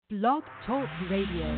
Blog Talk Radio.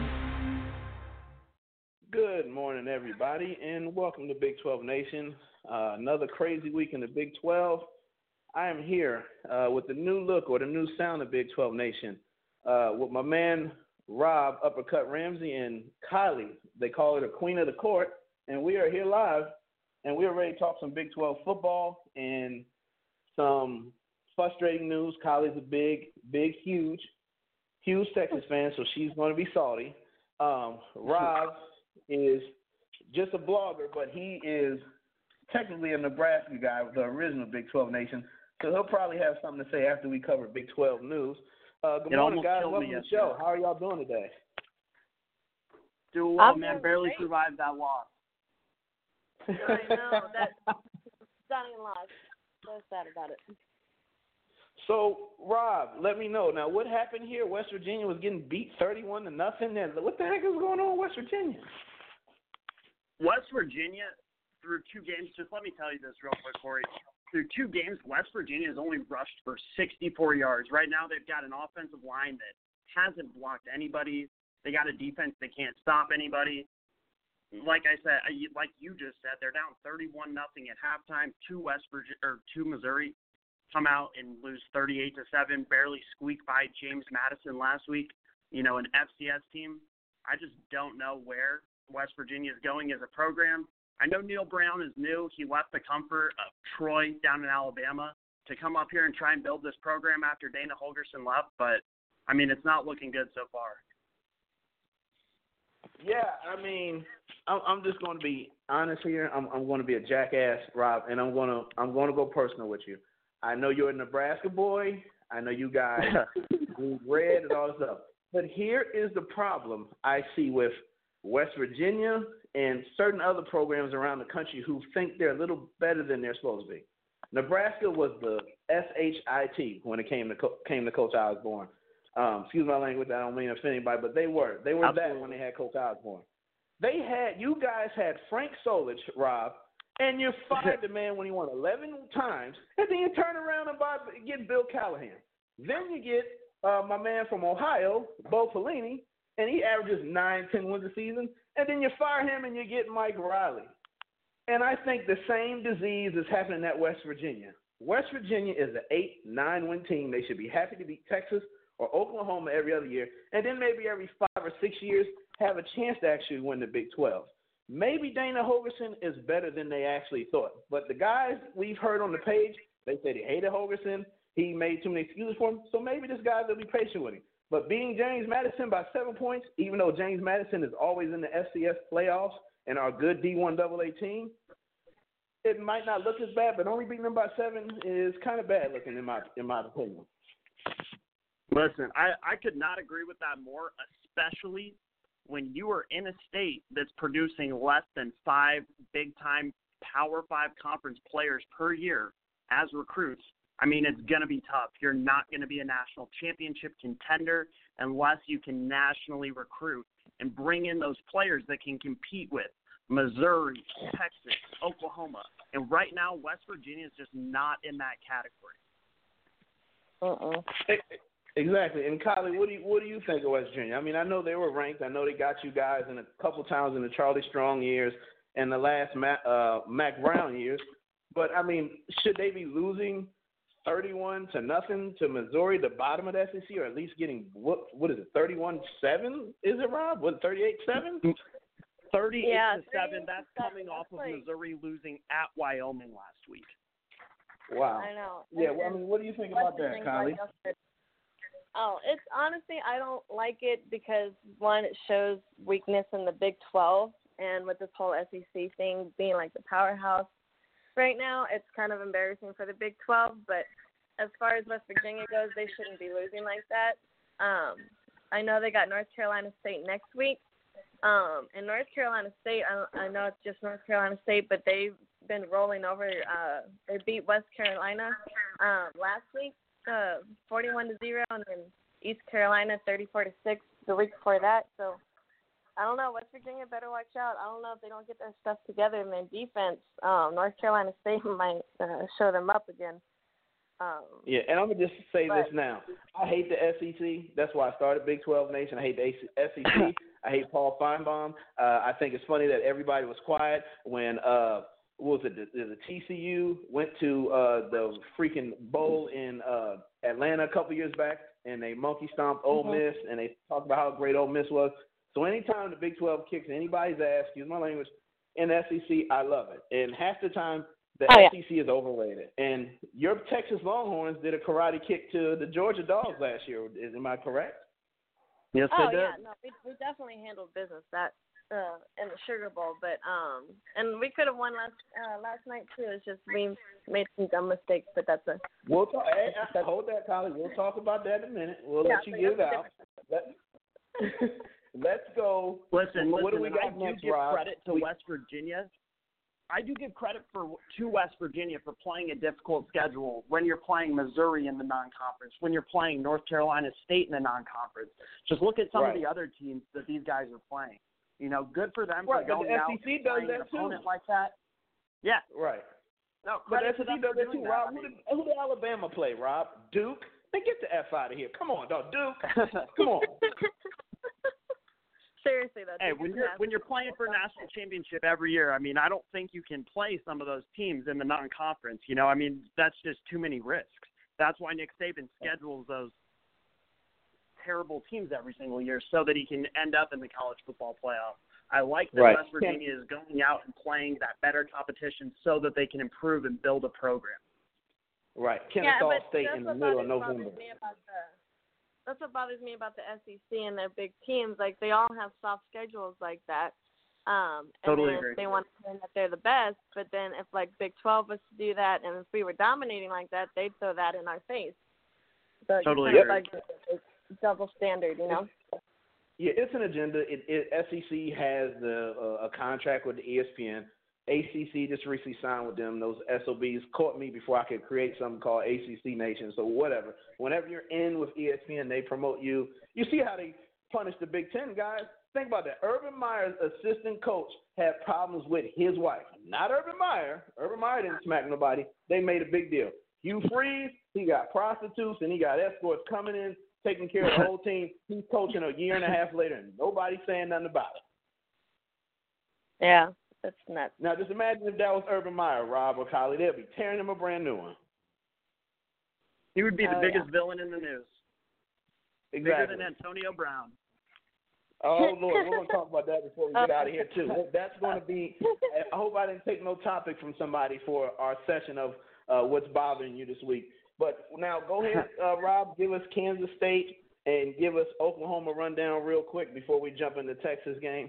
Good morning, everybody, and welcome to Big 12 Nation. Another crazy week in the Big 12. I am here with the new look or the new sound of Big 12 Nation with my man Rob Uppercut Ramsey and Kylie. They call her the Queen of the Court, and we are here live, and we are ready to talk some Big 12 football and some frustrating news. Kylie's a big, huge Texas fan, so she's going to be salty. Rob is just a blogger, but he is technically a Nebraska guy with the original Big 12 Nation, so he'll probably have something to say after we cover Big 12 news. Good morning, guys. Welcome to the show. How are y'all doing today? Doing well, man. Barely survived that loss. I know. That stunning loss. So sad about it. So, Rob, let me know. Now, what happened here? West Virginia was getting beat 31-0. And what the heck is going on in West Virginia? West Virginia, through two games, just let me tell you this real quick, Corey. Through two games, West Virginia has only rushed for 64 yards. Right now, they've got an offensive line that hasn't blocked anybody. They got a defense that can't stop anybody. Like I said, like you just said, they're down 31-0 at halftime to Missouri. Come out and lose 38-7, barely squeak by James Madison last week, an FCS team. I just don't know where West Virginia is going as a program. I know Neil Brown is new. He left the comfort of Troy down in Alabama to come up here and try and build this program after Dana Holgorsen left, but, it's not looking good so far. Yeah, I'm just going to be honest here. I'm going to be a jackass, Rob, and I'm going to go personal with you. I know you're a Nebraska boy. I know you guys blue, red, and all this stuff. But here is the problem I see with West Virginia and certain other programs around the country who think they're a little better than they're supposed to be. Nebraska was the SHIT when it came to Coach Osborne. Excuse my language. I don't mean to offend anybody, but they were Absolutely. that when they had Coach Osborne. You guys had Frank Solich, Rob, and you fired the man when he won 11 times, and then you turn around and get Bill Callahan. Then you get my man from Ohio, Bo Pelini, and he averages 9-10 wins a season, and then you fire him and you get Mike Riley. And I think the same disease is happening at West Virginia. West Virginia is an 8-9 win team. They should be happy to beat Texas or Oklahoma every other year, and then maybe every 5 or 6 years have a chance to actually win the Big 12. Maybe Dana Holgorsen is better than they actually thought. But the guys we've heard on the page, they said he hated Holgorsen. He made too many excuses for him. So maybe this guy will be patient with him. But beating James Madison by 7 points, even though James Madison is always in the FCS playoffs and our good D1 AA team, it might not look as bad, but only beating them by 7 is kind of bad looking in my opinion. Listen, I could not agree with that more, especially when you are in a state that's producing less than 5 big-time Power 5 conference players per year as recruits. It's going to be tough. You're not going to be a national championship contender unless you can nationally recruit and bring in those players that can compete with Missouri, Texas, Oklahoma. And right now, West Virginia is just not in that category. Exactly. And Kylie, what do you think of West Virginia? I know they were ranked. I know they got you guys in a couple times in the Charlie Strong years and the last Mac Brown years. But should they be losing 31-0 to Missouri, the bottom of the SEC, or at least getting what is it, 31-7? Is it, Rob? Was it 38-7? 38-7. That's coming off of Missouri losing at Wyoming last week. Wow. I know. Yeah. What do you think about that, Kylie? It's honestly, I don't like it because, one, it shows weakness in the Big 12, and with this whole SEC thing being like the powerhouse right now, it's kind of embarrassing for the Big 12, but as far as West Virginia goes, they shouldn't be losing like that. I know they got North Carolina State next week, and North Carolina State, I know it's just North Carolina State, but they've been rolling over. They beat West Carolina last week. 41-0, and then East Carolina 34-6 the week before that. So I don't know. West Virginia better watch out. I don't know if they don't get their stuff together in their defense. North Carolina State might show them up again. Yeah, and I'm going to just say this now. I hate the SEC. That's why I started Big 12 Nation. I hate the SEC. I hate Paul Feinbaum. I think it's funny that everybody was quiet when what was it? The TCU went to the freaking bowl in Atlanta a couple years back, and they monkey stomped Ole Miss, and they talked about how great Ole Miss was. So anytime the Big 12 kicks anybody's ass, excuse my language, in the SEC, I love it. And half the time, the SEC is overrated. And your Texas Longhorns did a karate kick to the Georgia Dogs last year. Am I correct? Yes, they did. Yeah, no, we definitely handled business that in the Sugar Bowl, but and we could have won last night too. It's just we made some dumb mistakes, but that's a. We'll talk. Hold that, Colin. We'll talk about that in a minute. We'll let you get it out. Let's go. Listen, what do we got next, Rob? Credit to West Virginia. I do give credit to West Virginia for playing a difficult schedule when you're playing Missouri in the non-conference, when you're playing North Carolina State in the non-conference. Just look at some of the other teams that these guys are playing. You know, good for them for going out and playing an opponent like that. Yeah. Right. No, but credit to them does for that doing too, Rob. Who did Alabama play, Rob? Duke? Then get the F out of here. Come on, dog. Duke. Come on. Seriously, though. Hey, when you're playing for a national championship every year, I mean, I don't think you can play some of those teams in the non-conference. You know, I mean, that's just too many risks. That's why Nick Saban schedules those terrible teams every single year so that he can end up in the college football playoff. I like that West Virginia is going out and playing that better competition so that they can improve and build a program. Right. Kennesaw State in the middle of November. That's what bothers me about the SEC and their big teams. Like, they all have soft schedules like that. Totally and agree. They want to claim that they're the best, but then if, like, Big 12 was to do that and if we were dominating like that, they'd throw that in our face. So totally it's agree. kind of like a double standard, you know? Yeah, it's an agenda. SEC has a contract with the ESPN. ACC just recently signed with them. Those SOBs caught me before I could create something called ACC Nation. So whatever. Whenever you're in with ESPN, they promote you. You see how they punish the Big Ten guys? Think about that. Urban Meyer's assistant coach had problems with his wife. Not Urban Meyer. Urban Meyer didn't smack nobody. They made a big deal. Hugh Freeze, he got prostitutes and he got escorts coming in, taking care of the whole team. He's coaching a year and a half later and nobody's saying nothing about it. Yeah. That's nuts. Now, just imagine if that was Urban Meyer, Rob or Kylie. They'd be tearing him a brand new one. He would be the biggest villain in the news. Exactly. Bigger than Antonio Brown. Oh, Lord. We're going to talk about that before we get out of here, too. That's going to be – I hope I didn't take no topic from somebody for our session of what's bothering you this week. But now go ahead, Rob, give us Kansas State and give us Oklahoma rundown real quick before we jump into Texas game.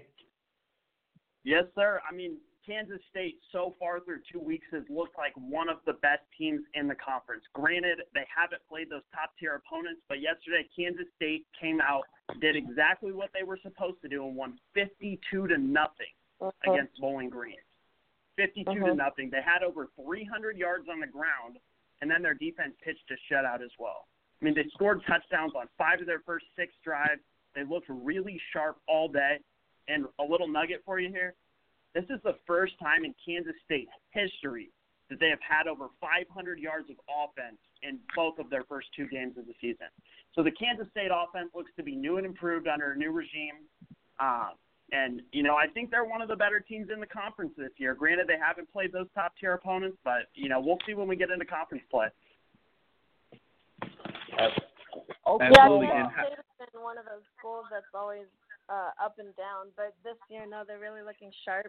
Yes, sir. I mean, Kansas State so far through 2 weeks has looked like one of the best teams in the conference. Granted, they haven't played those top-tier opponents, but yesterday Kansas State came out, did exactly what they were supposed to do, and won 52-0 against Bowling Green. 52-0. They had over 300 yards on the ground, and then their defense pitched a shutout as well. I mean, they scored touchdowns on 5 of their first 6 drives. They looked really sharp all day. And a little nugget for you here, this is the first time in Kansas State history that they have had over 500 yards of offense in both of their first 2 games of the season. So the Kansas State offense looks to be new and improved under a new regime. And, you know, I think they're one of the better teams in the conference this year. Granted, they haven't played those top-tier opponents, but, you know, we'll see when we get into conference play. Absolutely. Yeah, State has been one of those schools that's always up and down, but this year, no, they're really looking sharp.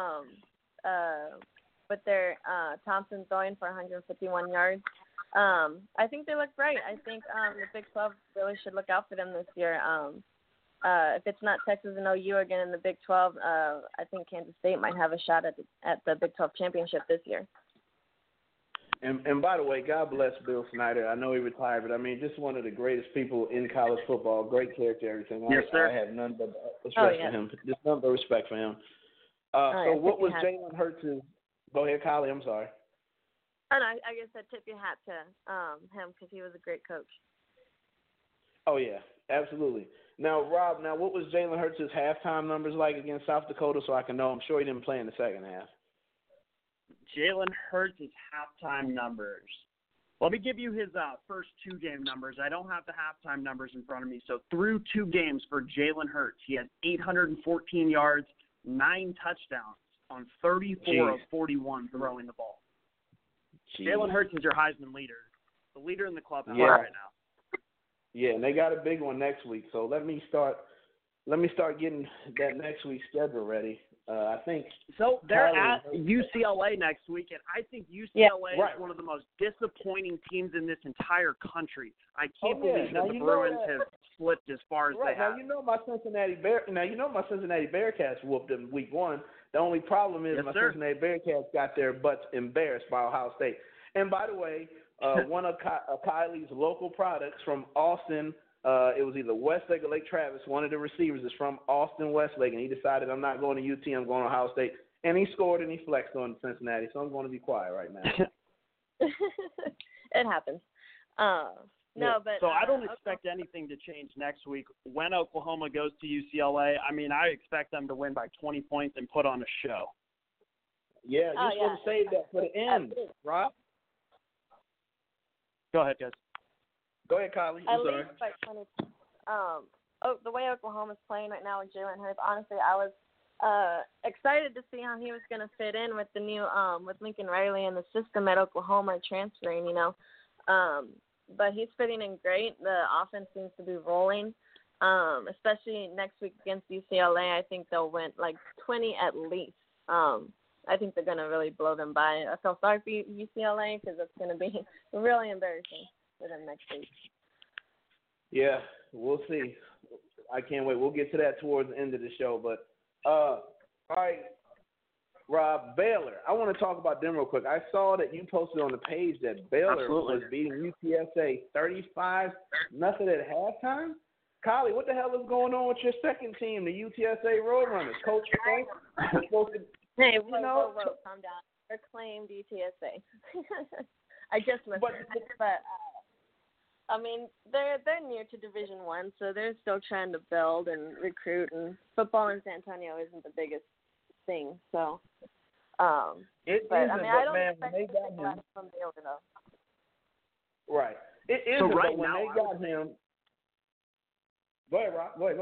With their Thompson throwing for 151 yards. I think they look bright. I think the Big 12 really should look out for them this year. If it's not Texas and OU again in the Big 12, I think Kansas State might have a shot at the Big 12 championship this year. And by the way, God bless Bill Snyder. I know he retired, but I mean, just one of the greatest people in college football. Great character, everything. Yes, sir. I have none but respect for him. Just none but respect for him. So what was Jalen Hurts' – go ahead, Kylie. I'm sorry. Oh, no, I guess I'd tip your hat to him because he was a great coach. Oh, yeah, absolutely. Now, Rob, what was Jalen Hurts' halftime numbers like against South Dakota so I can know? I'm sure he didn't play in the second half. Jalen Hurts' halftime numbers. Let me give you his first 2 game numbers. I don't have the halftime numbers in front of me. So through 2 games for Jalen Hurts, he has 814 yards, 9 touchdowns on 34 of 41 throwing the ball. Jalen Hurts is your Heisman leader, the leader in the clubhouse right now. Yeah, and they got a big one next week. So let me start getting that next week's schedule ready. I think so. They're at UCLA next week, and I think UCLA is one of the most disappointing teams in this entire country. I can't believe that the Bruins have slipped as far as they have. Now you know my Cincinnati Bearcats whooped them week 1. The only problem is Cincinnati Bearcats got their butts embarrassed by Ohio State. And by the way, one of Kylie's local products from Austin. It was either Westlake or Lake Travis. One of the receivers is from Austin Westlake, and he decided, I'm not going to UT, I'm going to Ohio State. And he scored and he flexed on Cincinnati, so I'm going to be quiet right now. It happens. But so I don't expect anything to change next week. When Oklahoma goes to UCLA, I expect them to win by 20 points and put on a show. Yeah, you're supposed to save that for the end, Rob. Go ahead, guys. Go ahead, Kylie. At least by 20. The way Oklahoma's playing right now with Jalen Hurts, honestly, I was excited to see how he was going to fit in with the new with Lincoln Riley and the system at Oklahoma transferring. But he's fitting in great. The offense seems to be rolling, especially next week against UCLA. I think they'll win like 20 at least. I think they're going to really blow them by. I feel sorry for UCLA because it's going to be really embarrassing for them next week. Yeah, we'll see. I can't wait. We'll get to that towards the end of the show. But, all right, Rob, Baylor. I want to talk about them real quick. I saw that you posted on the page that Baylor was beating UTSA 35-0 at halftime. Kylie, what the hell is going on with your second team, the UTSA Roadrunners? Coach Frank was supposed to – Hey, whoa, calm down. They're claimed UTSA. I just missed it. But they're near to Division I, so they're still trying to build and recruit. And football in San Antonio isn't the biggest thing, so. I don't expect anything less from Baylor though. Right. It is. So right when they got him. Go ahead, Rob. Go ahead.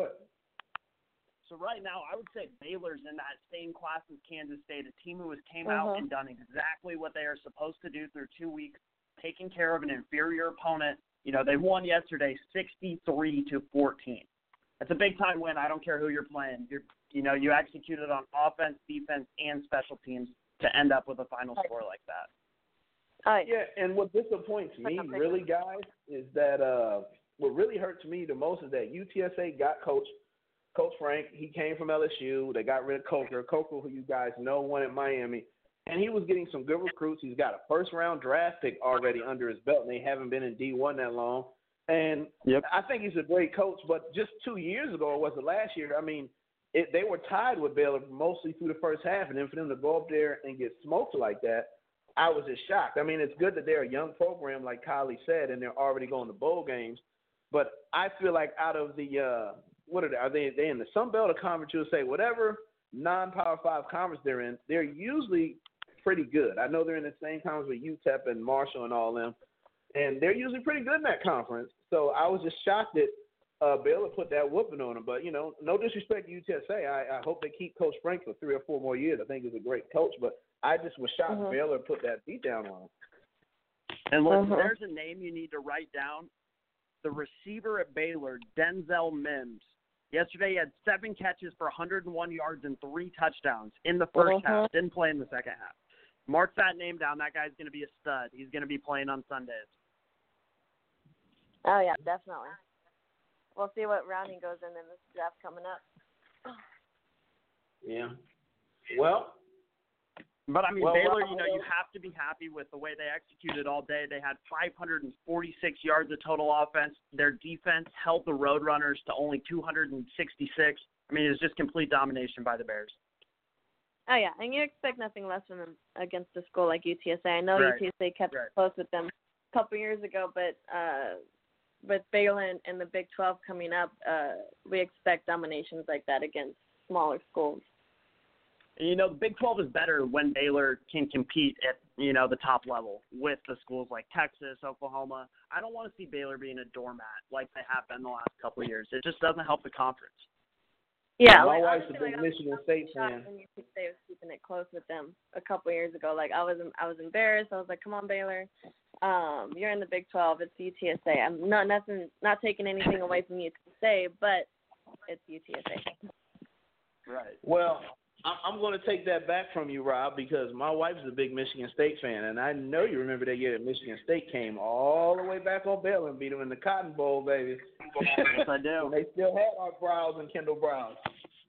So right now, I would say Baylor's in that same class as Kansas State, a team who came out and done exactly what they are supposed to do through 2 weeks, taking care of an inferior opponent. They won yesterday 63-14. That's a big-time win. I don't care who you're playing. You executed on offense, defense, and special teams to end up with a final score like that. Yeah, and what disappoints me, really, guys, is that what really hurts me the most is that UTSA got Coach Frank. He came from LSU. They got rid of Coker, who you guys know, won at Miami. And he was getting some good recruits. He's got a first-round draft pick already under his belt, and they haven't been in D1 that long. And I think he's a great coach, but just 2 years ago, or was it last year, they were tied with Baylor mostly through the first half, and then for them to go up there and get smoked like that, I was just shocked. It's good that they're a young program, like Kylie said, and they're already going to bowl games. But I feel like out of the what are they? Are they in the Sun Belt or conference? You'll say whatever non-Power 5 conference they're in, they're usually pretty good. I know they're in the same conference with UTEP and Marshall and all them, and they're usually pretty good in that conference. So I was just shocked that Baylor put that whooping on them. But, no disrespect to UTSA. I hope they keep Coach Frank for 3 or 4 more years. I think he's a great coach. But I just was shocked Baylor put that beat down on him. And listen, there's a name you need to write down. The receiver at Baylor, Denzel Mims. Yesterday he had 7 catches for 101 yards and 3 touchdowns in the first half. Didn't play in the second half. Mark that name down. That guy's going to be a stud. He's going to be playing on Sundays. Oh, yeah, definitely. We'll see what round he goes in this draft coming up. Yeah. Well. But, Baylor, you have to be happy with the way they executed all day. They had 546 yards of total offense. Their defense held the Roadrunners to only 266. It's just complete domination by the Bears. Oh, yeah, and you expect nothing less from them against a school like UTSA. I know UTSA kept close with them a couple years ago, but with Baylor and the Big 12 coming up, we expect dominations like that against smaller schools. The Big 12 is better when Baylor can compete at, the top level with the schools like Texas, Oklahoma. I don't want to see Baylor being a doormat like they have been the last couple of years. It just doesn't help the conference. Yeah, my like, wife's a honestly, big like, Michigan State fan. when UC State was keeping it close with them a couple years ago. Like, I was embarrassed. I was like, come on, Baylor. You're in the Big 12. It's UTSA. I'm not taking anything away from UTSA, but it's UTSA. Right. Well, I'm going to take that back from you, Rob, because my wife's a big Michigan State fan, and I know you remember that year that Michigan State came all the way back on Baylor and beat them in the Cotton Bowl, baby. Yes, I do. And they still had Art Browse and Kendall Browse.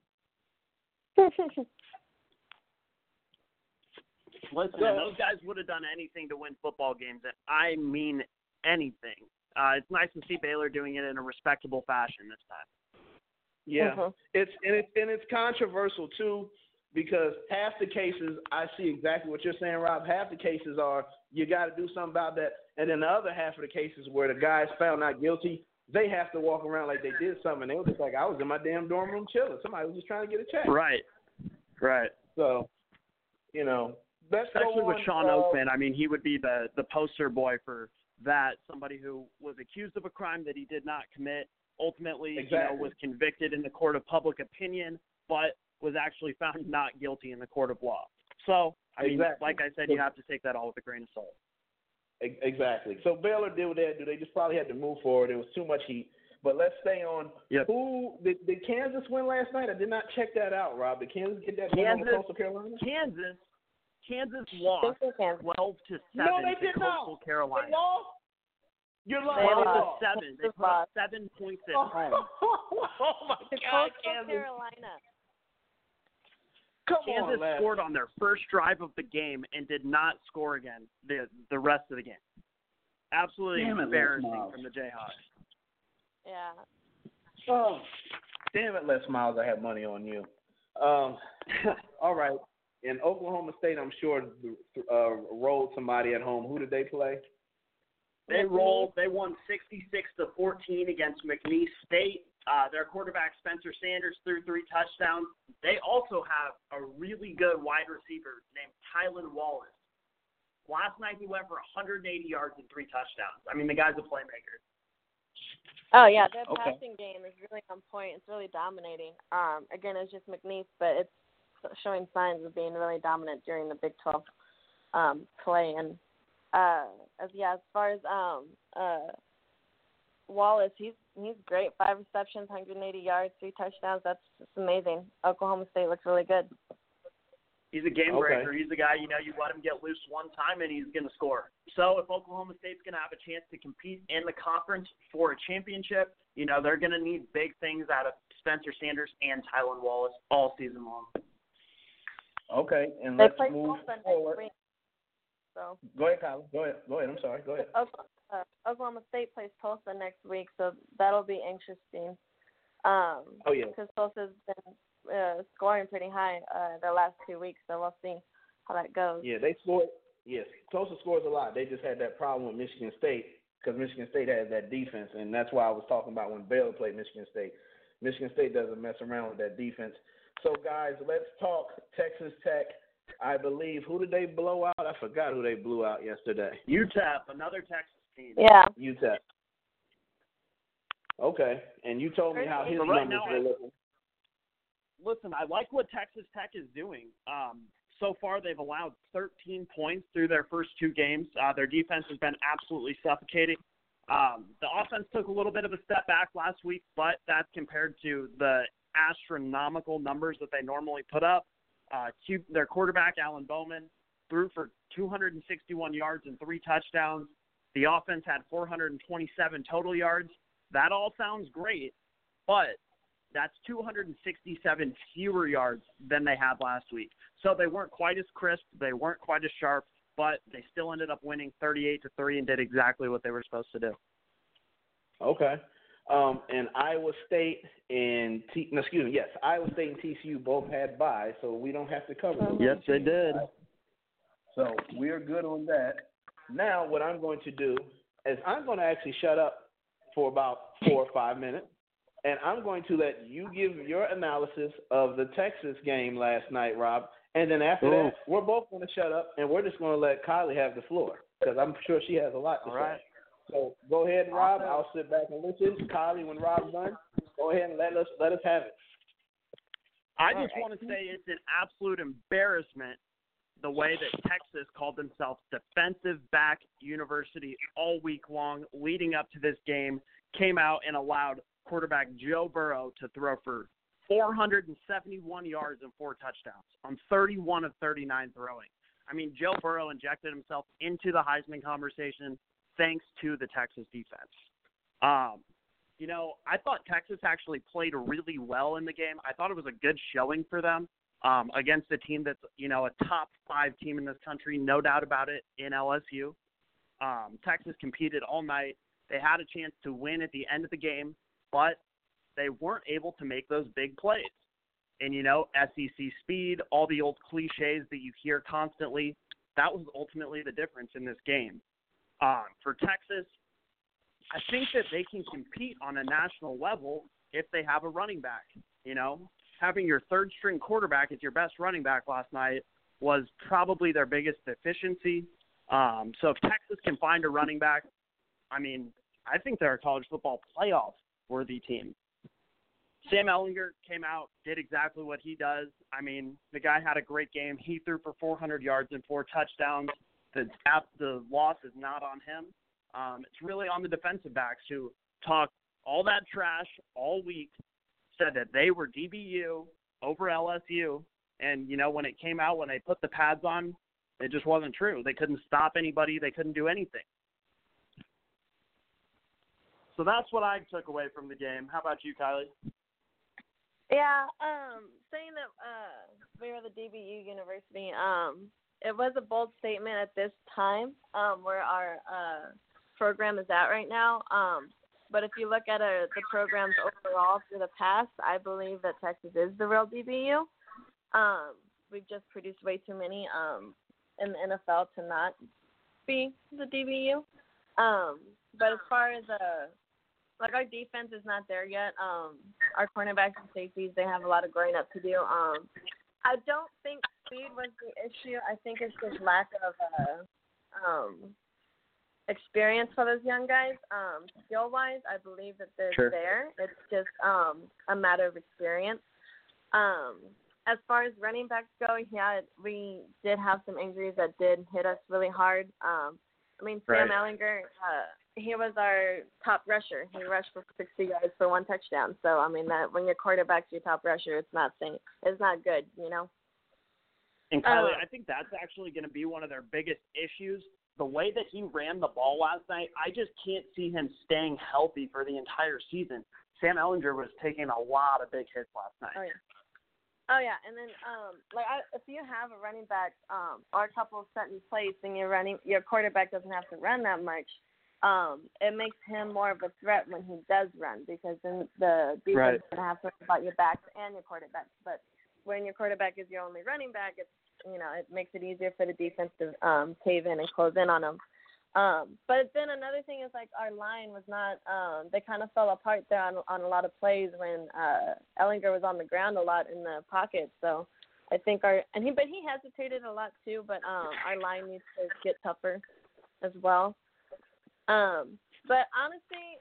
Listen, and those guys would have done anything to win football games, and I mean anything. It's nice to see Baylor doing it in a respectable fashion this time. Yeah, it's controversial too, because half the cases I see exactly what you're saying, Rob. Half the cases are you got to do something about that, and then the other half of the cases where the guy's found not guilty, they have to walk around like they did something. They were just like, I was in my damn dorm room chilling. Somebody was just trying to get a check. Right. So, let's especially go with on, Sean Oakman. I mean, he would be the poster boy for that. Somebody who was accused of a crime that he did not commit. Ultimately, was convicted in the court of public opinion, but was actually found not guilty in the court of law. So, I mean, like I said, you have to take that all with a grain of salt. Exactly. So Baylor did what they had to do. They just probably had to move forward. There was too much heat. But let's stay on. Yep. Who did Kansas win last night? I did not check that out, Rob. Did Kansas get that win over Coastal Carolina? Kansas lost 12-7 No, they to did Coastal not. Carolina. They lost? You're lying. 12-7. They put up 7 points at home. Oh my God, Kansas. Carolina. Kansas scored on their first drive of the game and did not score again the rest of the game. Absolutely embarrassing from the Jayhawks. Yeah. Oh, damn it, Les Miles. I have money on you. All right. In Oklahoma State, I'm sure rolled somebody at home. Who did they play? They rolled. They won 66-14 against McNeese State. Their quarterback, Spencer Sanders, threw 3 touchdowns. They also have a really good wide receiver named Tylan Wallace. Last night, he went for 180 yards and 3 touchdowns. I mean, the guy's a playmaker. Oh, yeah, their passing game is really on point. It's really dominating. Again, it's just McNeese, but it's showing signs of being really dominant during the Big 12 play. And, as far as Wallace, he's great. 5 receptions, 180 yards, 3 touchdowns. That's amazing. Oklahoma State looks really good. He's a game breaker. He's a guy, you let him get loose one time and he's going to score. So if Oklahoma State's going to have a chance to compete in the conference for a championship, they're going to need big things out of Spencer Sanders and Tylan Wallace all season long. Okay, and let's move forward. So. Go ahead, Kyla. Go ahead. I'm sorry. Go ahead. Oklahoma State plays Tulsa next week, so that'll be interesting. Because Tulsa's been scoring pretty high the last 2 weeks, so we'll see how that goes. Yeah, they scored. Yes, Tulsa scores a lot. They just had that problem with Michigan State because Michigan State has that defense, and that's why I was talking about when Baylor played Michigan State. Michigan State doesn't mess around with that defense. So, guys, let's talk Texas Tech. I believe, who did they blow out? I forgot who they blew out yesterday. UTEP, another Texas team. Yeah. UTEP. Okay, and you told me how his numbers were looking. Listen, I like what Texas Tech is doing. So far, they've allowed 13 points through their first 2 games. Their defense has been absolutely suffocating. The offense took a little bit of a step back last week, but that's compared to the astronomical numbers that they normally put up. Their quarterback, Alan Bowman, threw for 261 yards and 3 touchdowns. The offense had 427 total yards. That all sounds great, but that's 267 fewer yards than they had last week. So they weren't quite as crisp. They weren't quite as sharp, but they still ended up winning 38-3 and did exactly what they were supposed to do. Okay. And Iowa State and Iowa State and TCU both had byes, so we don't have to cover them. Yes, they did. So we're good on that. Now what I'm going to do is I'm going to actually shut up for about 4 or 5 minutes, and I'm going to let you give your analysis of the Texas game last night, Rob. And then after that, we're both going to shut up, and we're just going to let Kylie have the floor because I'm sure she has a lot to say. So go ahead, Rob. I'll sit back and listen. Kylie, when Rob's done, go ahead and let us have it. I just want to say it's an absolute embarrassment the way that Texas called themselves defensive back university all week long leading up to this game, came out and allowed quarterback Joe Burrow to throw for 471 yards and 4 touchdowns on 31 of 39 throwing. I mean, Joe Burrow injected himself into the Heisman conversation thanks to the Texas defense. I thought Texas actually played really well in the game. I thought it was a good showing for them against a team that's, a top 5 team in this country, no doubt about it, in LSU. Texas competed all night. They had a chance to win at the end of the game, but they weren't able to make those big plays. And, SEC speed, all the old cliches that you hear constantly, that was ultimately the difference in this game. For Texas, I think that they can compete on a national level if they have a running back. Having your third-string quarterback as your best running back last night was probably their biggest deficiency. So if Texas can find a running back, I think they're a college football playoff-worthy team. Sam Ehlinger came out, did exactly what he does. The guy had a great game. He threw for 400 yards and 4 touchdowns. The loss is not on him. It's really on the defensive backs who talked all that trash all week, said that they were DBU over LSU, and, when it came out, when they put the pads on, it just wasn't true. They couldn't stop anybody. They couldn't do anything. So that's what I took away from the game. How about you, Kylie? Yeah, saying that we were the DBU university, it was a bold statement at this time where our program is at right now. But if you look at the programs overall through the past, I believe that Texas is the real DBU. We've just produced way too many in the NFL to not be the DBU. But as far as our defense is not there yet. Our cornerbacks and safeties, they have a lot of growing up to do. I don't think speed was the issue. I think it's just lack of experience for those young guys. Skill-wise, I believe that they're there. It's just a matter of experience. As far as running backs go, yeah, we did have some injuries that did hit us really hard. Sam Ehlinger, he was our top rusher. He rushed for 60 yards for 1 touchdown. So, that when your quarterback's your top rusher, it's not good, And Kylie, I think that's actually going to be one of their biggest issues. The way that he ran the ball last night, I just can't see him staying healthy for the entire season. Sam Ehlinger was taking a lot of big hits last night. Oh, yeah. And then, if you have a running back or a couple set in place and your quarterback doesn't have to run that much, it makes him more of a threat when he does run because then the defense is going to have to worry about your backs and your quarterback. But when your quarterback is your only running back, it makes it easier for the defense to cave in and close in on him. But then another thing is our line was not. They kind of fell apart there on a lot of plays when Ehlinger was on the ground a lot in the pocket. So I think he hesitated a lot too. But our line needs to get tougher as well. But honestly,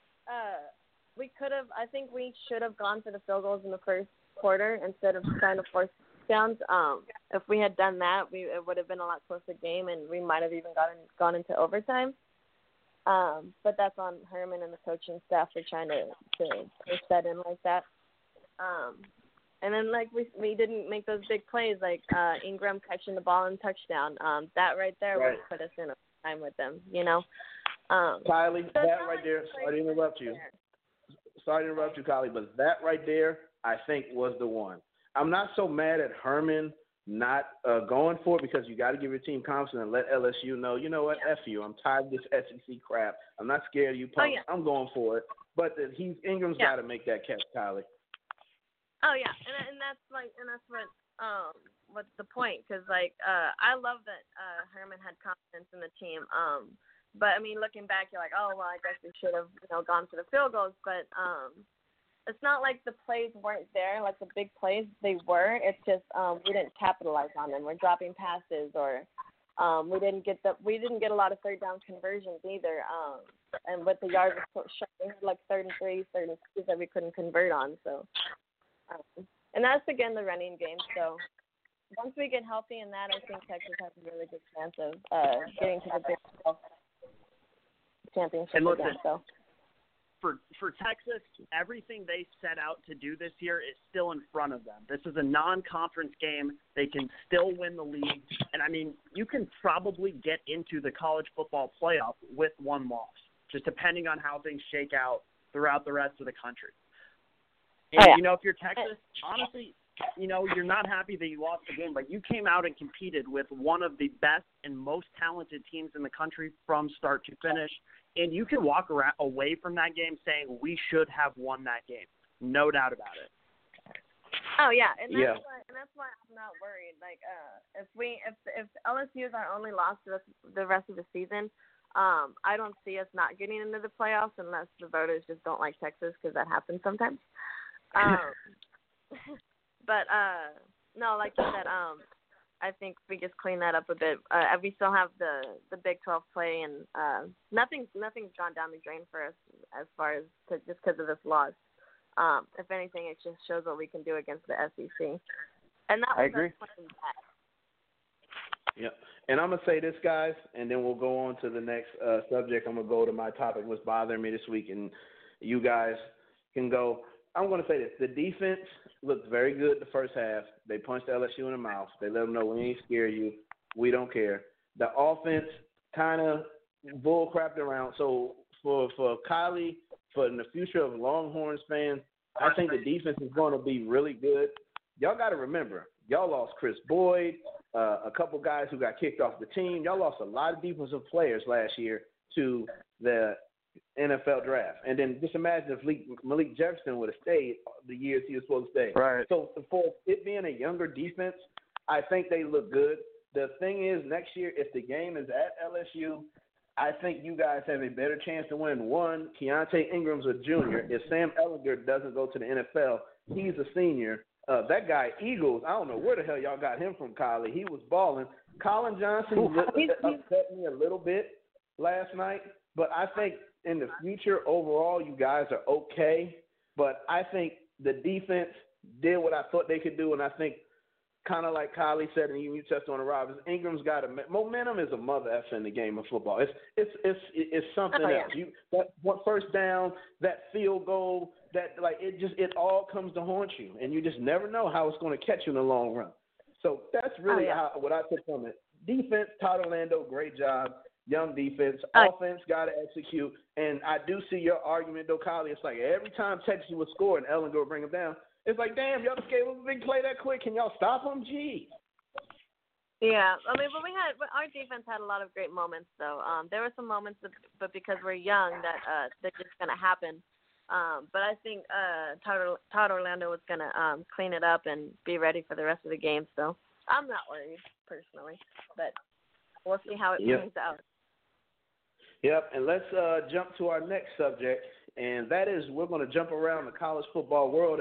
I think we should have gone for the field goals in the first quarter instead of trying to force touchdowns. If we had done that, it would have been a lot closer game, and we might have even gone into overtime. But that's on Herman and the coaching staff for trying to push that in like that. And then we didn't make those big plays Ingram catching the ball and touchdown. That right there would put us in a time with them, Kylie, that right there. Sorry to interrupt you. Kylie, but that right there, I think, was the one. I'm not so mad at Herman not going for it because you got to give your team confidence and let LSU know, you know what, F you. I'm tired of this SEC crap. I'm not scared of you punks. I'm going for it. But Ingram's got to make that catch, Kylie. Oh yeah, and that's what's the point? Because I love that Herman had confidence in the team. But looking back, you're like, oh well, I guess we should have gone for the field goals. But it's not like the plays weren't there, like the big plays, they were. It's just we didn't capitalize on them. We're dropping passes, or we didn't get a lot of third down conversions either. And with the yards short, we had like 3rd and 3, 3rd and 2s that we couldn't convert on. So, and that's again the running game. So once we get healthy in that, I think Texas has a really good chance of getting to the Big 12 championship and listen, again. So. For Texas, everything they set out to do this year is still in front of them. This is a non-conference game. They can still win the league. And, I mean, you can probably get into the college football playoff with one loss, just depending on how things shake out throughout the rest of the country. And, you know, if you're Texas, honestly, you know, you're not happy that you lost the game, but you came out and competed with one of the best and most talented teams in the country from start to finish. And you can walk away from that game saying we should have won that game. No doubt about it. Oh yeah, and that's why I'm not worried. Like if LSU is our only loss the rest of the season, I don't see us not getting into the playoffs unless the voters just don't like Texas, because that happens sometimes. But no, like you said, I think we just clean that up a bit. We still have the Big 12 play, and nothing's gone down the drain for us as far as just because of this loss. If anything, it just shows what we can do against the SEC. And that was I agree. Yeah, and I'm gonna say this, guys, and then we'll go on to the next subject. I'm gonna go to my topic, what's bothering me this week, and you guys can go. I'm gonna say this: the defense looked very good the first half. They punched LSU in the mouth. They let them know we ain't scare you. We don't care. The offense kind of bull crapped around. So for Kylie, for in the future of Longhorns fans, I think the defense is going to be really good. Y'all got to remember, y'all lost Chris Boyd, a couple guys who got kicked off the team. Y'all lost a lot of defensive players last year to the NFL draft. And then just imagine if Malik Jefferson would have stayed the years he was supposed to stay. Right. So for it being a younger defense, I think they look good. The thing is, next year, if the game is at LSU, I think you guys have a better chance to win. One, Keontae Ingram's a junior. If Sam Ehlinger doesn't go to the NFL, he's a senior. That guy, Eagles, I don't know where the hell y'all got him from, Kylie. He was balling. Colin Johnson upset me a little bit last night, but I think in the future, overall, you guys are okay. But I think the defense did what I thought they could do, and I think kind of like Kylie said, and you touched on the Robbins, Ingram's got momentum is a mother effer in the game of football. It's something else. That one first down, that field goal, that it all comes to haunt you, and you just never know how it's going to catch you in the long run. So that's really what I took from it. Defense, Todd Orlando, great job. Young defense. Offense, got to execute. And I do see your argument, though, Kylie. It's like every time Texas would score and Ehlinger would bring him down, it's like, damn, y'all just gave him a big play that quick. Can y'all stop him? Gee. Yeah, I mean, but our defense had a lot of great moments, though. There were some moments, but because we're young, that's just going to happen. But I think Todd Orlando was going to clean it up and be ready for the rest of the game. So I'm not worried, personally. But we'll see how it turns out. Yep, and let's jump to our next subject, and that is we're going to jump around the college football world,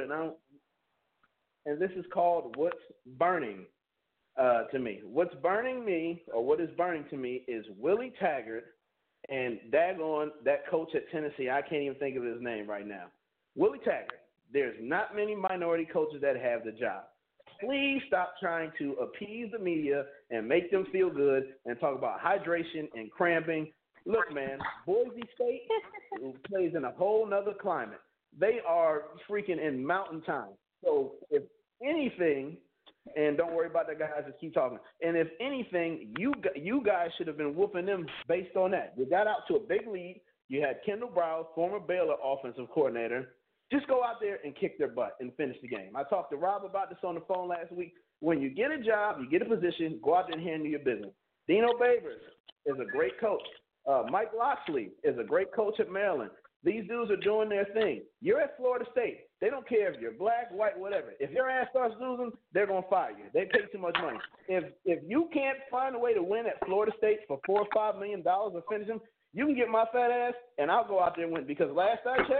and this is called What's Burning to Me. What's burning me, or what is burning to me, is Willie Taggart and daggone that coach at Tennessee. I can't even think of his name right now. Willie Taggart. There's not many minority coaches that have the job. Please stop trying to appease the media and make them feel good and talk about hydration and cramping. Look, man, Boise State plays in a whole nother climate. They are freaking in mountain time. So if anything, and don't worry about the guys that keep talking, and if anything, you guys should have been whooping them based on that. You got out to a big lead. You had Kendall Browse, former Baylor offensive coordinator. Just go out there and kick their butt and finish the game. I talked to Rob about this on the phone last week. When you get a job, you get a position, go out there and handle your business. Dino Babers is a great coach. Mike Locksley is a great coach at Maryland. These dudes are doing their thing. You're at Florida State. They don't care if you're black, white, whatever. If your ass starts losing, they're going to fire you. They pay too much money. If you can't find a way to win at Florida State for $4 or $5 million or finish them, you can get my fat ass, and I'll go out there and win. Because last I checked,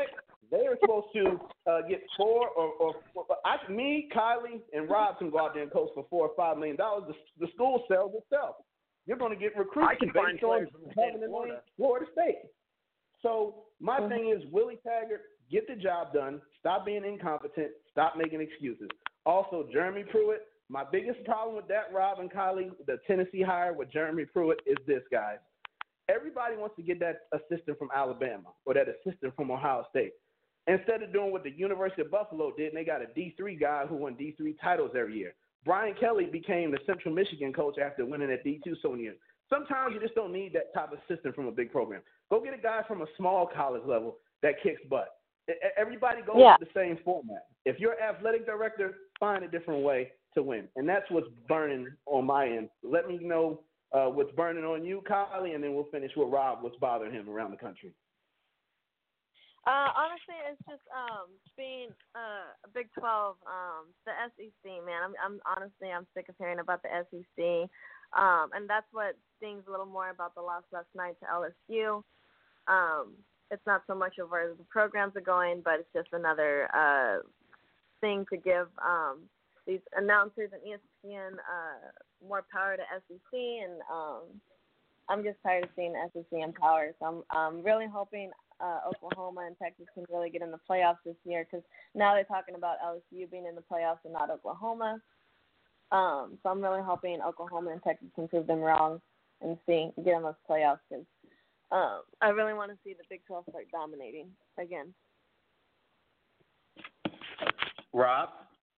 They are supposed to get four or me, Kylie, and Rob can go out there and coach for $4 or $5 million. The school sells itself. You're going to get recruits. I can find players from the state of Florida State. So my thing is, Willie Taggart, get the job done. Stop being incompetent. Stop making excuses. Also, Jeremy Pruitt. My biggest problem with that, Rob and Kylie, the Tennessee hire with Jeremy Pruitt is this, guys. Everybody wants to get that assistant from Alabama or that assistant from Ohio State. Instead of doing what the University of Buffalo did, and they got a D3 guy who won D3 titles every year. Brian Kelly became the Central Michigan coach after winning at D2 so many years. Sometimes you just don't need that type of assistant from a big program. Go get a guy from a small college level that kicks butt. Everybody goes with the same format. If you're an athletic director, find a different way to win. And that's what's burning on my end. Let me know what's burning on you, Kylie, and then we'll finish with Rob, what's bothering him around the country. Honestly, it's just being a Big 12, the SEC, man. I'm sick of hearing about the SEC, and that's what stings a little more about the loss last night to LSU. It's not so much of where the programs are going, but it's just another thing to give these announcers and ESPN more power to SEC, and I'm just tired of seeing the SEC in power. So I'm really hoping Oklahoma and Texas can really get in the playoffs this year, because now they're talking about LSU being in the playoffs and not Oklahoma. So I'm really hoping Oklahoma and Texas can prove them wrong and get in those playoffs, because I really want to see the Big 12 start dominating again. Rob?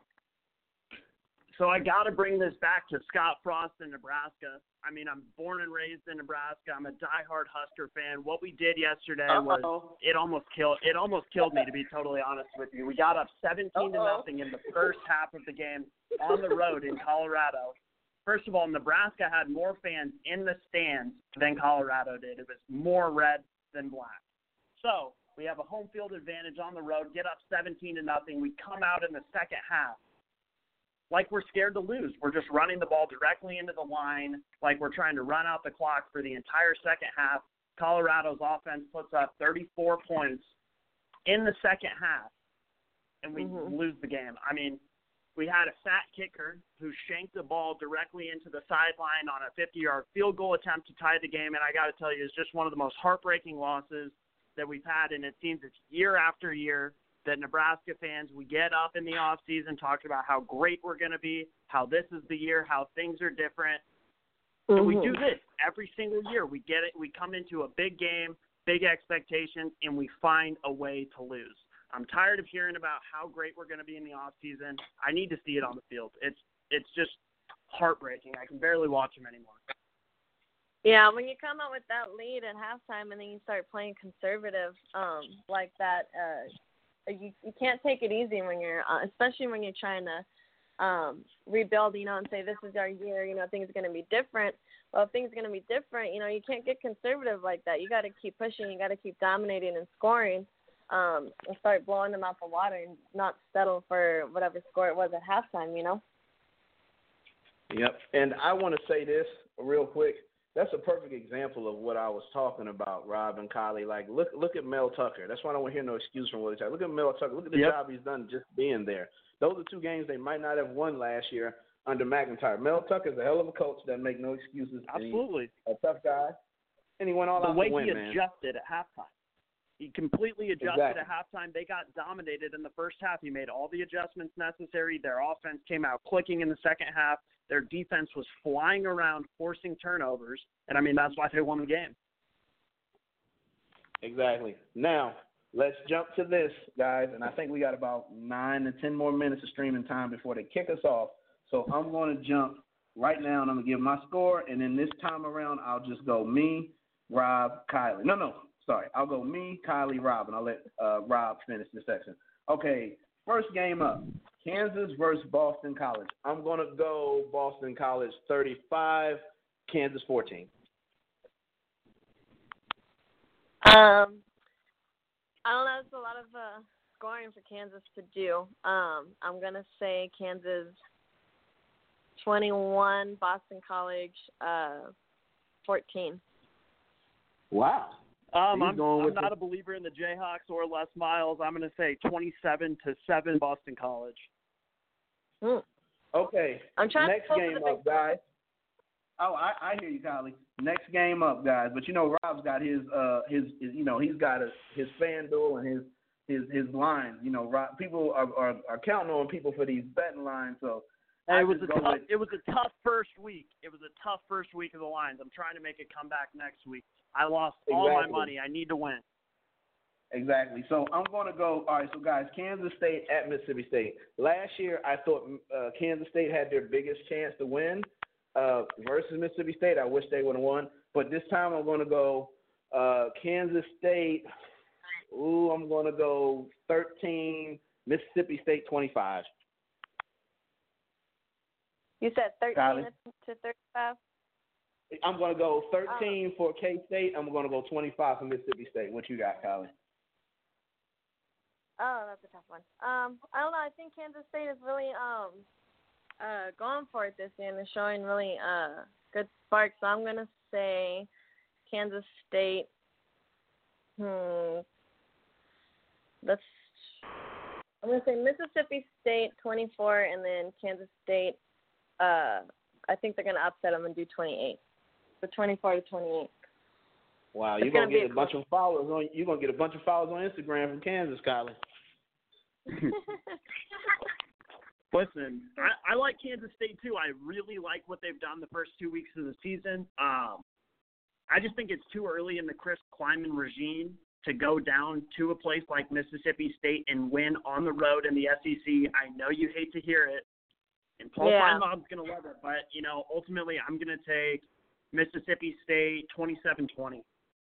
So I got to bring this back to Scott Frost in Nebraska. I mean, I'm born and raised in Nebraska. I'm a diehard Husker fan. What we did yesterday was it almost killed me, to be totally honest with you. We got up 17-0 in the first half of the game on the road in Colorado. First of all, Nebraska had more fans in the stands than Colorado did. It was more red than black. So we have a home field advantage on the road, get up 17-0. We come out in the second half like we're scared to lose. We're just running the ball directly into the line, like we're trying to run out the clock for the entire second half. Colorado's offense puts up 34 points in the second half, and we lose the game. I mean, we had a fat kicker who shanked the ball directly into the sideline on a 50-yard field goal attempt to tie the game, and I got to tell you, it's just one of the most heartbreaking losses that we've had, and it seems it's year after year that Nebraska fans, we get up in the offseason talking about how great we're going to be, how this is the year, how things are different. And we do this every single year. We get it. We come into a big game, big expectations, and we find a way to lose. I'm tired of hearing about how great we're going to be in the offseason. I need to see it on the field. It's just heartbreaking. I can barely watch them anymore. Yeah, when you come out with that lead at halftime and then you start playing conservative like that, you can't take it easy when you're, especially when you're trying to rebuild, and say this is our year, things are going to be different. Well, if things are going to be different, you can't get conservative like that. You got to keep pushing. You got to keep dominating and scoring, and start blowing them out the water and not settle for whatever score it was at halftime, Yep, and I want to say this real quick. That's a perfect example of what I was talking about, Rob and Kylie. Like, look at Mel Tucker. That's why I don't want to hear no excuse from Willie Taggart. Look at Mel Tucker. Look at the job he's done just being there. Those are two games they might not have won last year under McIntyre. Mel Tucker's a hell of a coach that make no excuses. Absolutely. A tough guy. And he went all out to win, man. The way he adjusted at halftime. He completely adjusted at halftime. They got dominated in the first half. He made all the adjustments necessary. Their offense came out clicking in the second half. Their defense was flying around, forcing turnovers. And, I mean, that's why they won the game. Exactly. Now, let's jump to this, guys. And I think we got about 9 to 10 more minutes of streaming time before they kick us off. So I'm going to jump right now, and I'm going to give my score. And then this time around, I'll just go me, Rob, Kylie. Sorry. I'll go me, Kylie, Rob, and I'll let Rob finish this section. Okay, first game up, Kansas versus Boston College. I'm going to go Boston College 35, Kansas 14. I don't know. It's a lot of scoring for Kansas to do. I'm going to say Kansas 21, Boston College 14. Wow. I'm not a believer in the Jayhawks or Les Miles. I'm going to say 27-7 Boston College. Okay. I'm trying Next to game up, guys. Oh, I hear you, Kylie. Next game up, guys. But Rob's got his he's got his FanDuel and his lines. Rob, people are counting on people for these betting lines. So it was a tough first week. It was a tough first week of the lines. I'm trying to make a comeback next week. I lost all my money. I need to win. Exactly. So I'm going to go. All right. So guys, Kansas State at Mississippi State. Last year, I thought Kansas State had their biggest chance to win versus Mississippi State. I wish they would have won, but this time I'm going to go Kansas State. I'm going to go 13. Mississippi State 25. You said 13 to 35. I'm going to go 13 for K-State. I'm going to go 25 for Mississippi State. What you got, Kylie? Oh, that's a tough one. I don't know. I think Kansas State is really going for it this year and is showing really good sparks. So I'm going to say Kansas State. I'm going to say Mississippi State 24, and then Kansas State. I think they're going to upset them and do 28. So 24-28. Wow, you're gonna get a bunch of followers on. You're gonna get a bunch of followers on Instagram from Kansas, Kylie. Listen, I like Kansas State too. I really like what they've done the first 2 weeks of the season. I just think it's too early in the Chris Kleiman regime to go down to a place like Mississippi State and win on the road in the SEC. I know you hate to hear it, and Paul Steinbach's gonna love it, but ultimately I'm gonna take Mississippi State 27-20.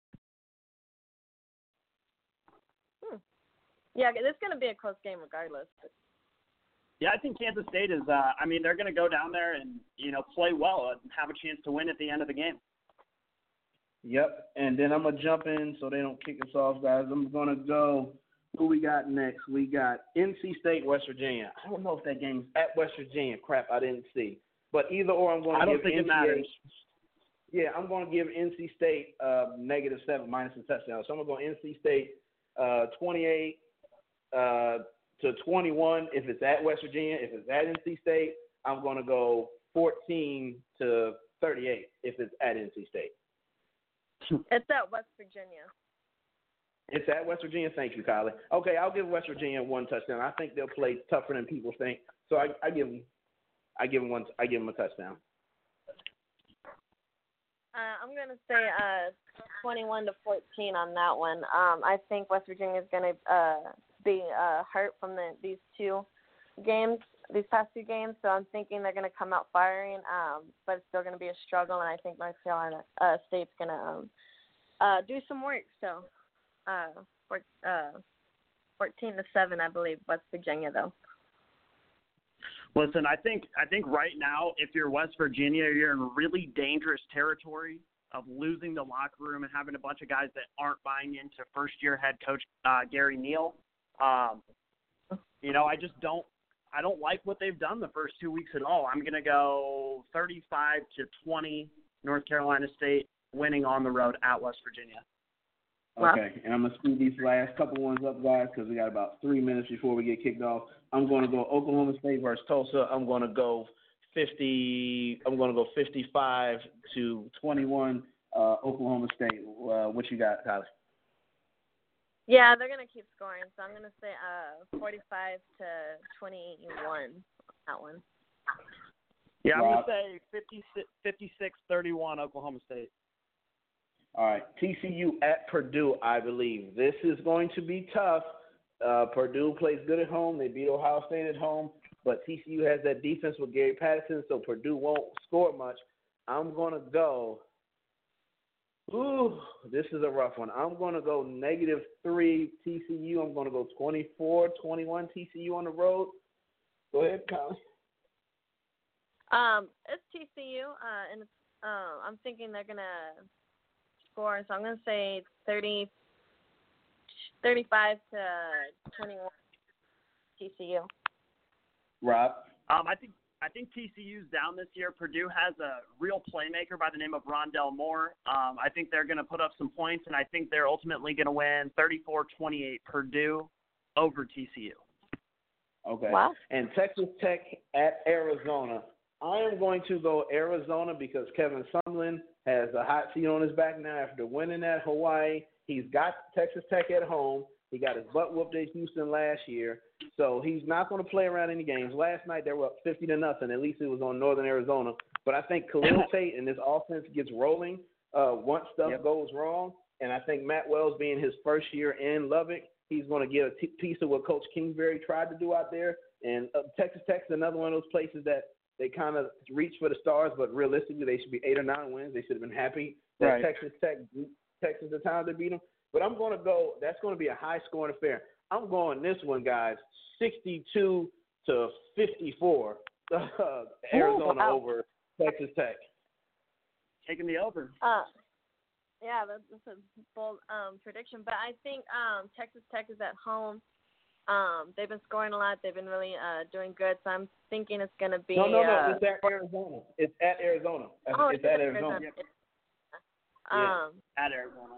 Yeah, it's going to be a close game regardless. Yeah, I think Kansas State is they're going to go down there and, play well and have a chance to win at the end of the game. Yep, and then I'm going to jump in so they don't kick us off, guys. I'm going to go, who we got next? We got NC State, West Virginia. I don't know if that game's at West Virginia. Crap, I didn't see. But either or, I'm going to give I don't think it matters. Yeah, I'm going to give NC State -7 minus a touchdown. So I'm going to go NC State 28 to 21 if it's at West Virginia. If it's at NC State, I'm going to go 14 to 38 if it's at NC State. It's at West Virginia. It's at West Virginia. Thank you, Kylie. Okay, I'll give West Virginia one touchdown. I think they'll play tougher than people think. So I give them a touchdown. I'm going to say 21 to 14 on that one. I think West Virginia is going to be hurt from these past two games. So I'm thinking they're going to come out firing, but it's still going to be a struggle. And I think North Carolina State's going to do some work. So 14 to 7, I believe, West Virginia though. Listen, I think right now, if you're West Virginia, you're in really dangerous territory of losing the locker room and having a bunch of guys that aren't buying into first-year head coach Gary Neal. I don't like what they've done the first 2 weeks at all. I'm going to go 35-20, North Carolina State winning on the road at West Virginia. Okay, and I'm going to speed these last couple ones up, guys, because we got about 3 minutes before we get kicked off. I'm going to go Oklahoma State versus Tulsa. I'm going to go 55-21, Oklahoma State. What you got, Kylie? Yeah, they're going to keep scoring, so I'm going to say 45-21 that one. Yeah, I'm going to say 56-31 Oklahoma State. All right, TCU at Purdue, I believe. This is going to be tough. Purdue plays good at home. They beat Ohio State at home, but TCU has that defense with Gary Patterson, so Purdue won't score much. I'm going to go this is a rough one. I'm going to go -3 TCU. I'm going to go 24-21 TCU on the road. Go ahead, Colin. It's TCU, and it's, I'm thinking they're going to score, so I'm going to say 35-21 TCU. Rob? I think I think TCU's down this year. Purdue has a real playmaker by the name of Rondell Moore. I think they're going to put up some points, and I think they're ultimately going to win 34-28 Purdue over TCU. Okay. Wow. And Texas Tech at Arizona. I am going to go Arizona because Kevin Sumlin has a hot seat on his back now after winning at Hawaii. He's got Texas Tech at home. He got his butt whooped at Houston last year, so he's not going to play around any games. Last night they were up 50-0. At least it was on Northern Arizona. But I think Khalil Tate and this offense gets rolling once stuff goes wrong. And I think Matt Wells, being his first year in Lubbock, he's going to get a piece of what Coach Kingsbury tried to do out there. And Texas Tech's another one of those places that they kind of reach for the stars, but realistically they should be 8 or 9 wins. They should have been happy that Texas Tech beat Texas the time they beat them. But I'm going to go – that's going to be a high-scoring affair. I'm going this one, guys, 62-54, Arizona over Texas Tech. Taking the over. Yeah, that's a bold prediction. But I think Texas Tech is at home. They've been scoring a lot. They've been really doing good. So I'm thinking it's going to be – No, it's at Arizona. It's at Arizona. It's at Arizona. At Arizona.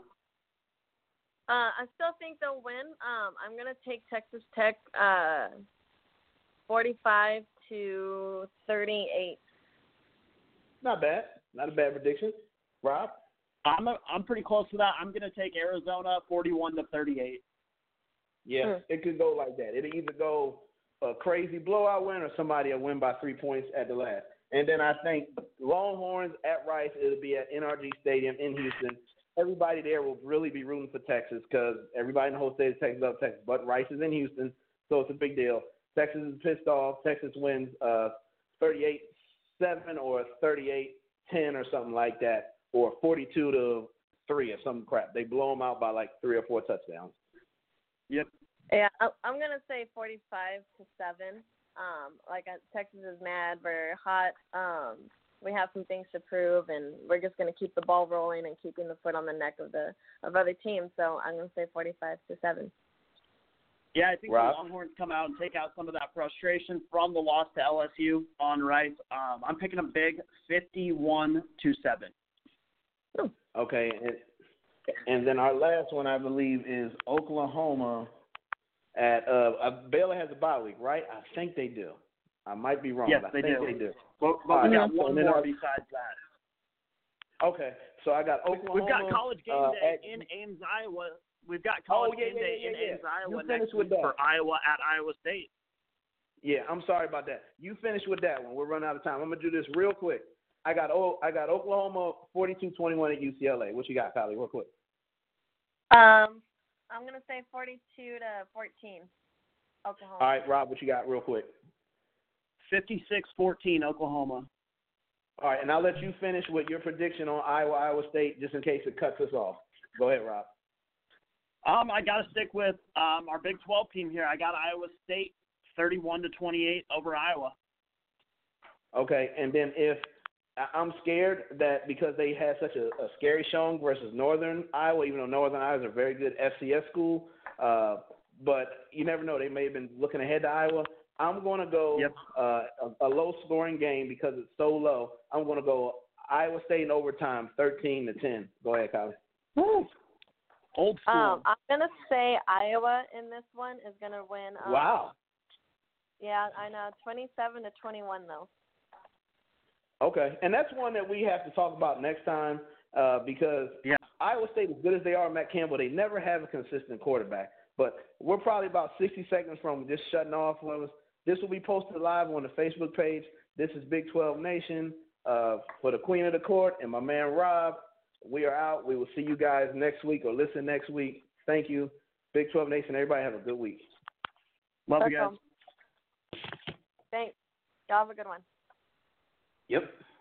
I still think they'll win. I'm going to take Texas Tech 45-38. Not bad. Not a bad prediction. Rob? I'm pretty close to that. I'm going to take Arizona 41-38. Yeah, it could go like that. It'll either go a crazy blowout win or somebody will win by 3 points at the last. And then I think Longhorns at Rice, it'll be at NRG Stadium in Houston. Everybody there will really be rooting for Texas because everybody in the whole state of Texas loves Texas. But Rice is in Houston, so it's a big deal. Texas is pissed off. Texas wins 38-7 or 38-10 or something like that, or 42-3 or some crap. They blow them out by like 3 or 4 touchdowns. Yep. Yeah, I'm going to say 45-7. Texas is mad. We're hot. We have some things to prove, and we're just going to keep the ball rolling and keeping the foot on the neck of other teams. So I'm going to say 45-7. Yeah, I think the Longhorns come out and take out some of that frustration from the loss to LSU on Rice. I'm picking a big 51-7. Okay, and then our last one, I believe, is Oklahoma at Baylor has a bye week, right? I think they do. I might be wrong. Yes, but I think they do. But we got one more besides that. Okay, so I got Oklahoma. We've got College Game Day in Ames, Iowa. We've got College Game Day in Ames, Iowa next week for Iowa at Iowa State. Yeah, I'm sorry about that. You finish with that one. We're running out of time. I'm gonna do this real quick. I got Oklahoma 42-21 at UCLA. What you got, Kylie? Real quick. I'm gonna say 42-14, Oklahoma. All right, Rob. What you got? Real quick. 56-14 Oklahoma. All right, and I'll let you finish with your prediction on Iowa State, just in case it cuts us off. Go ahead, Rob. I got to stick with our Big 12 team here. I got Iowa State 31-28 over Iowa. Okay, and then if I'm scared that because they had such a scary showing versus Northern Iowa, even though Northern Iowa is a very good FCS school, but you never know. They may have been looking ahead to Iowa. I'm going to go a low-scoring game because it's so low. I'm going to go Iowa State in overtime, 13-10. Go ahead, Kylie. Woo. Old school. I'm going to say Iowa in this one is going to win. Wow. Yeah, I know. 27-21, though. Okay, and that's one that we have to talk about next time because Iowa State, as good as they are, Matt Campbell, they never have a consistent quarterback. But we're probably about 60 seconds from just shutting off. This will be posted live on the Facebook page. This is Big 12 Nation for the Queen of the Court and my man Rob. We are out. We will see you guys next week or listen next week. Thank you. Big 12 Nation, everybody have a good week. Love you guys. Thanks. Y'all have a good one. Yep.